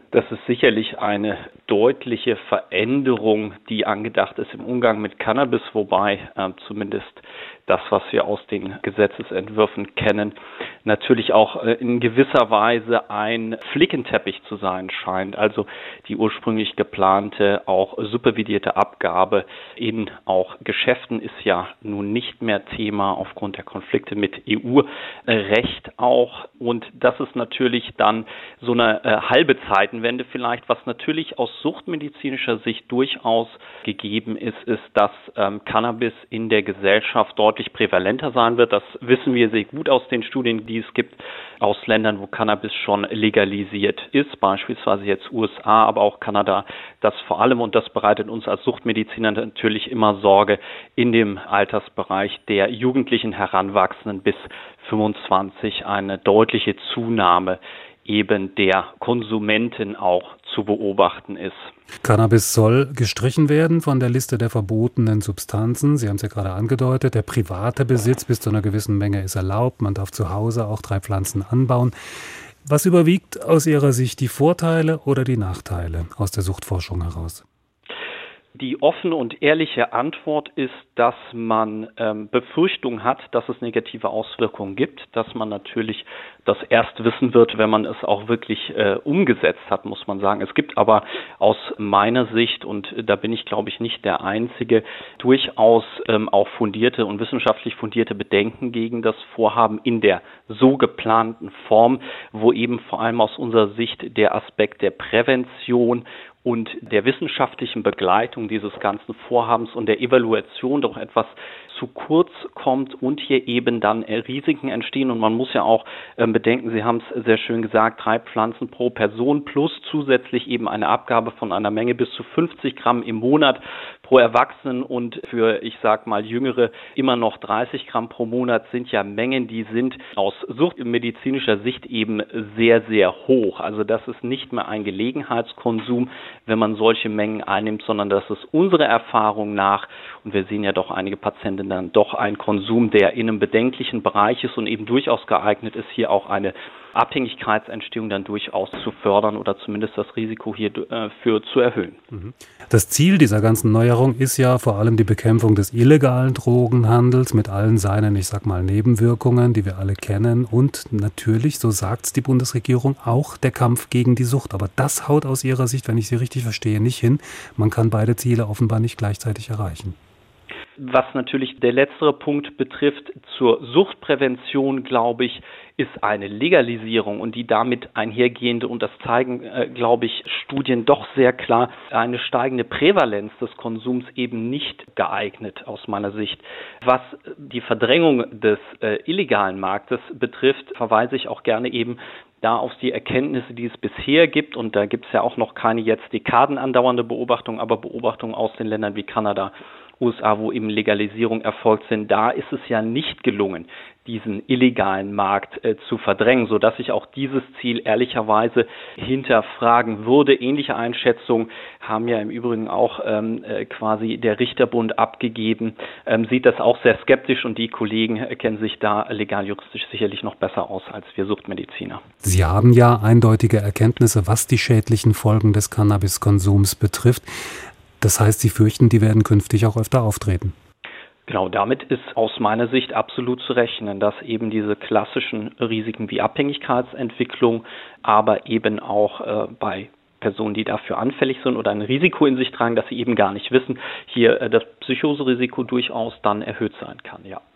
Das ist sicherlich eine deutliche Veränderung, die angedacht ist im Umgang mit Cannabis, wobei zumindest das, was wir aus den Gesetzesentwürfen kennen, natürlich auch in gewisser Weise ein Flickenteppich zu sein scheint. Also die ursprünglich geplante, auch supervidierte Abgabe in auch Geschäften ist ja nun nicht mehr Thema aufgrund der Konflikte mit EU-Recht auch. Und das ist natürlich dann so eine halbe Zeitenwende vielleicht. Was natürlich aus suchtmedizinischer Sicht durchaus gegeben ist, dass Cannabis in der Gesellschaft deutlich prävalenter sein wird. Das wissen wir sehr gut aus den Studien, die es gibt, aus Ländern, wo Cannabis schon legalisiert ist, beispielsweise jetzt USA, aber auch Kanada, das vor allem, und das bereitet uns als Suchtmediziner natürlich immer Sorge, in dem Altersbereich der jugendlichen Heranwachsenden bis 25 eine deutliche Zunahme eben der Konsumenten auch zu beobachten ist. Cannabis soll gestrichen werden von der Liste der verbotenen Substanzen. Sie haben es ja gerade angedeutet, der private Besitz bis zu einer gewissen Menge ist erlaubt. Man darf zu Hause auch 3 Pflanzen anbauen. Was überwiegt aus Ihrer Sicht, die Vorteile oder die Nachteile aus der Suchtforschung heraus? Die offene und ehrliche Antwort ist, dass man Befürchtung hat, dass es negative Auswirkungen gibt, dass man natürlich das erst wissen wird, wenn man es auch wirklich umgesetzt hat, muss man sagen. Es gibt aber aus meiner Sicht, und da bin ich, glaube ich, nicht der Einzige, durchaus auch fundierte und wissenschaftlich fundierte Bedenken gegen das Vorhaben in der so geplanten Form, wo eben vor allem aus unserer Sicht der Aspekt der Prävention und der wissenschaftlichen Begleitung dieses ganzen Vorhabens und der Evaluation doch etwas zu kurz kommt und hier eben dann Risiken entstehen. Und man muss ja auch bedenken, Sie haben es sehr schön gesagt, 3 Pflanzen pro Person plus zusätzlich eben eine Abgabe von einer Menge bis zu 50 Gramm im Monat pro Erwachsenen und für, ich sag mal, Jüngere immer noch 30 Gramm pro Monat sind ja Mengen, die sind aus suchtmedizinischer Sicht eben sehr, sehr hoch. Also das ist nicht mehr ein Gelegenheitskonsum, wenn man solche Mengen einnimmt, sondern das ist unserer Erfahrung nach, und wir sehen ja doch einige Patienten dann doch ein Konsum, der in einem bedenklichen Bereich ist und eben durchaus geeignet ist, hier auch eine Abhängigkeitsentstehung dann durchaus zu fördern oder zumindest das Risiko hierfür zu erhöhen. Das Ziel dieser ganzen Neuerung ist ja vor allem die Bekämpfung des illegalen Drogenhandels mit allen seinen, ich sag mal, Nebenwirkungen, die wir alle kennen. Und natürlich, so sagt's die Bundesregierung, auch der Kampf gegen die Sucht. Aber das haut aus Ihrer Sicht, wenn ich Sie richtig verstehe, nicht hin. Man kann beide Ziele offenbar nicht gleichzeitig erreichen. Was natürlich der letztere Punkt betrifft, zur Suchtprävention, glaube ich, ist eine Legalisierung und die damit einhergehende, und das zeigen, glaube ich, Studien doch sehr klar, eine steigende Prävalenz des Konsums eben nicht geeignet aus meiner Sicht. Was die Verdrängung des illegalen Marktes betrifft, verweise ich auch gerne eben da auf die Erkenntnisse, die es bisher gibt, und da gibt es ja auch noch keine jetzt Dekaden andauernde Beobachtung, aber Beobachtungen aus den Ländern wie Kanada, USA, wo eben Legalisierung erfolgt sind, da ist es ja nicht gelungen, diesen illegalen Markt zu verdrängen, sodass ich auch dieses Ziel ehrlicherweise hinterfragen würde. Ähnliche Einschätzungen haben ja im Übrigen auch quasi der Richterbund abgegeben, sieht das auch sehr skeptisch und die Kollegen kennen sich da legal juristisch sicherlich noch besser aus als wir Suchtmediziner. Sie haben ja eindeutige Erkenntnisse, was die schädlichen Folgen des Cannabiskonsums betrifft. Das heißt, Sie fürchten, die werden künftig auch öfter auftreten? Genau, damit ist aus meiner Sicht absolut zu rechnen, dass eben diese klassischen Risiken wie Abhängigkeitsentwicklung, aber eben auch bei Personen, die dafür anfällig sind oder ein Risiko in sich tragen, dass sie eben gar nicht wissen, hier das Psychoserisiko durchaus dann erhöht sein kann, ja.